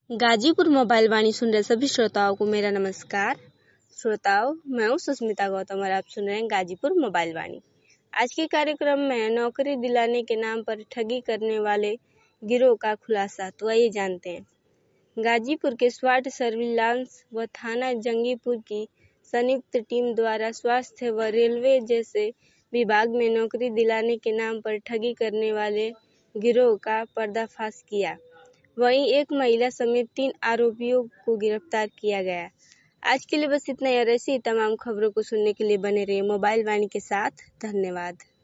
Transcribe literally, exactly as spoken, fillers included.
Ghazipur mobile वाणी सुन रहे सभी श्रोताओं को मेरा नमस्कार। श्रोताओं, मैं हूँ सुस्मिता गौतम और आप सुन रहे हैं गाजीपुर मोबाइल वाणी। आज के कार्यक्रम में नौकरी दिलाने के नाम पर ठगी करने वाले गिरोह का खुलासा, तो आइए जानते हैं। गाजीपुर के स्वाट सर्विलांस व थाना जंगीपुर की संयुक्त टीम द्वारा स्वास्थ्य व रेलवे जैसे विभाग में नौकरी दिलाने के नाम पर ठगी करने वाले गिरोह का पर्दाफाश किया। वहीं एक महिला समेत तीन आरोपियों को गिरफ्तार किया गया। आज के लिए बस इतना ही। और ऐसी तमाम खबरों को सुनने के लिए बने रहिए मोबाइल वाणी के साथ। धन्यवाद।